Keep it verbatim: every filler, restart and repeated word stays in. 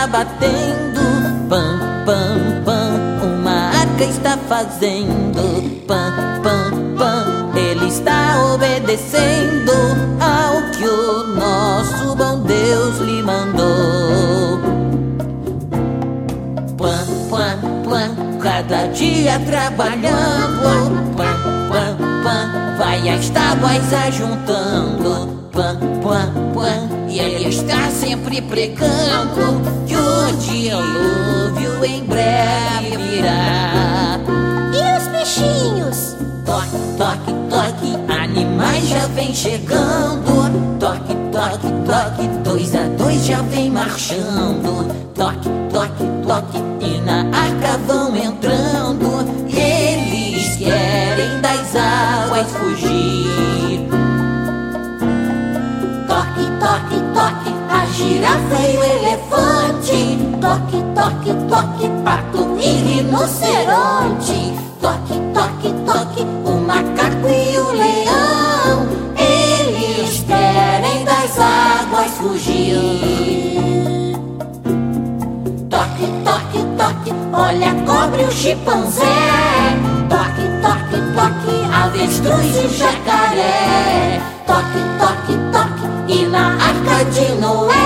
está batendo. Pam, pam, pam, uma arca está fazendo. Pam, pam, pam, ele está obedecendo ao que o nosso bom Deus lhe mandou. Pam, pam, pam, cada dia trabalhando. Pam, pam, pam, vai as tábuas ajuntando. Pam, pam, pam, e ele está sempre pregando que o dilúvio em breve virá. E os bichinhos? Toque, toque, toque, animais já vem chegando. Toque, toque, toque, dois a dois já vem marchando. Toque, toque, toque, e na arca vão entrando. Eles querem das águas fugir. Toque, toque, toque, a girafa e o elefante. Toque, toque, toque, pato e rinoceronte. Toque, toque, toque, o macaco e o leão. Eles querem das águas fugir. Toque, toque, toque, olha a cobra e o chimpanzé. Toque, toque, toque, avestruz e o jacaré. Toque, toque, toque, e na arca de Noé